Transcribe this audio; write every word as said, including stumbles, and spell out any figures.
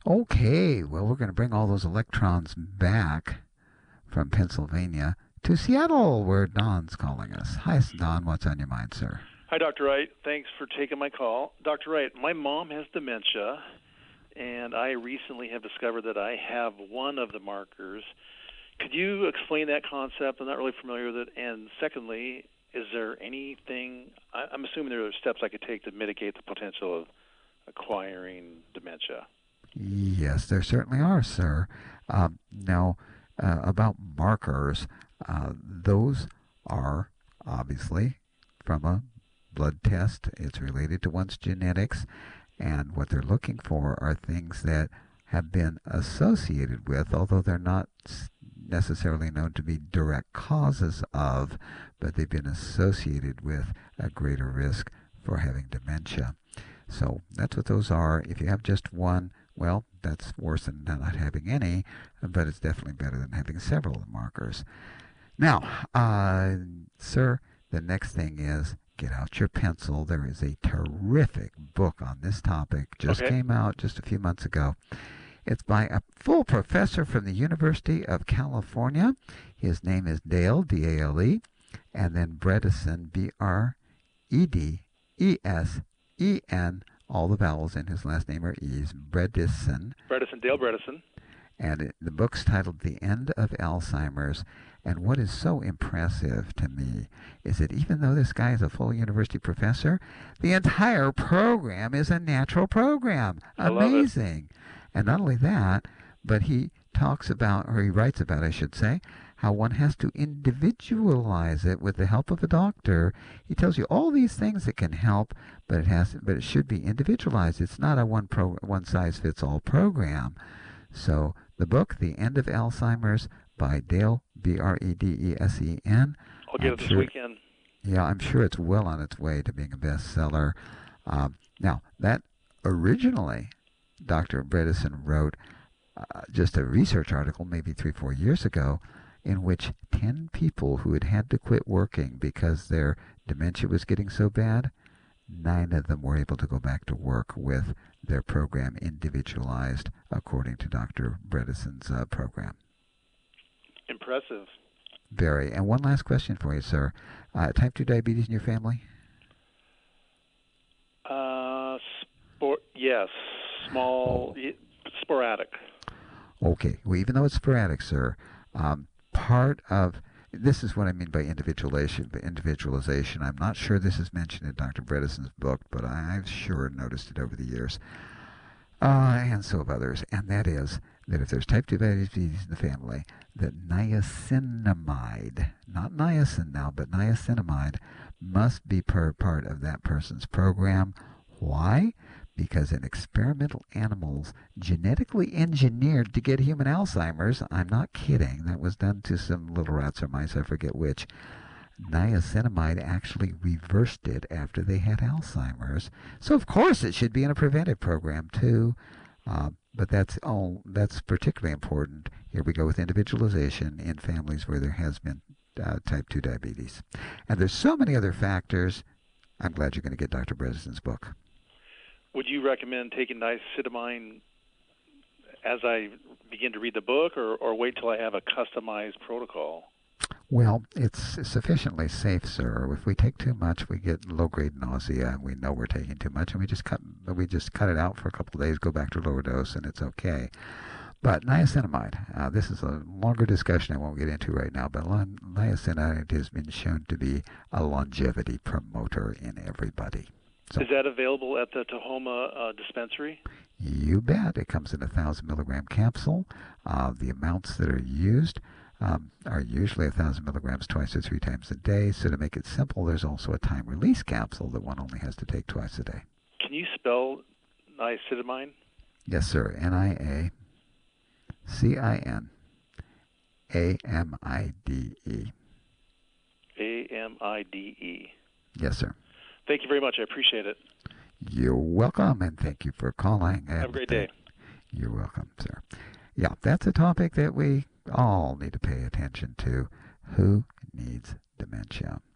Okay, well, we're going to bring all those electrons back from Pennsylvania to Seattle, where Don's calling us. Hi, Don. What's on your mind, sir? Hi, Doctor Wright. Thanks for taking my call. Doctor Wright, my mom has dementia, and I recently have discovered that I have one of the markers. Could you explain that concept? I'm not really familiar with it. And secondly, is there anything, I'm assuming there are steps I could take to mitigate the potential of acquiring dementia. Yes, there certainly are, sir. Um, now, uh, about markers, uh, those are obviously from a blood test. It's related to one's genetics, and what they're looking for are things that have been associated with, although they're not necessarily known to be direct causes of, but they've been associated with a greater risk for having dementia. So that's what those are. If you have just one, well, that's worse than not having any, but it's definitely better than having several markers. Now, uh, sir, the next thing is get out your pencil. There is a terrific book on this topic. Just Okay. came out just a few months ago. It's by a full professor from the University of California. His name is Dale, D A L E, and then Bredesen, B R E D E S E N. All the vowels in his last name are E's. Bredesen. Bredesen, Dale Bredesen. And it, the book's titled The End of Alzheimer's. And what is so impressive to me is that even though this guy is a full university professor, the entire program is a natural program. Amazing. And not only that, but he talks about, or he writes about, I should say, how one has to individualize it with the help of a doctor. He tells you all these things that can help, but it has, but it should be individualized. It's not a one pro, one size fits all program. So the book, The End of Alzheimer's, by Dale, B R E D E S E N. I'll get it this weekend. Yeah, I'm sure it's well on its way to being a bestseller. Um, now, that originally, Doctor Bredesen wrote uh, just a research article maybe three, four years ago in which ten people who had had to quit working because their dementia was getting so bad, nine of them were able to go back to work with their program individualized according to Doctor Bredesen's uh, program. Impressive. Very. And one last question for you, sir. Uh, type two diabetes in your family? Uh, spor- yes. Small, Oh. sporadic. Okay. Well, even though it's sporadic, sir, um, part of this is what I mean by individualization. By individualization, I'm not sure this is mentioned in Doctor Bredesen's book, but I've sure noticed it over the years, uh, and so have others. And that is that if there's type two diabetes in the family, that niacinamide, not niacin now, but niacinamide, must be per part of that person's program. Why? Because in experimental animals genetically engineered to get human Alzheimer's, I'm not kidding, that was done to some little rats or mice, I forget which, niacinamide actually reversed it after they had Alzheimer's. So of course it should be in a preventive program too, uh, but that's all. That's particularly important. Here we go with individualization in families where there has been uh, type two diabetes. And there's so many other factors. I'm glad you're going to get Doctor Bredesen's book. Would you recommend taking niacinamide as I begin to read the book, or, or wait till I have a customized protocol? Well, it's sufficiently safe, sir. If we take too much, we get low-grade nausea, and we know we're taking too much, and we just cut we just cut it out for a couple of days, go back to lower dose, and it's okay. But niacinamide, uh, this is a longer discussion I won't get into right now, but niacinamide has been shown to be a longevity promoter in everybody. So, is that available at the Tahoma uh, dispensary? You bet. It comes in a thousand milligram capsule. Uh, the amounts that are used um, are usually a thousand milligrams twice or three times a day. So to make it simple, there's also a time release capsule that one only has to take twice a day. Can you spell niacinamide? Yes, sir. N I A C I N A M I D E. A M I D E. Yes, sir. Thank you very much. I appreciate it. You're welcome, and thank you for calling. Have a great day. You're welcome, sir. Yeah, that's a topic that we all need to pay attention to. Who needs dementia?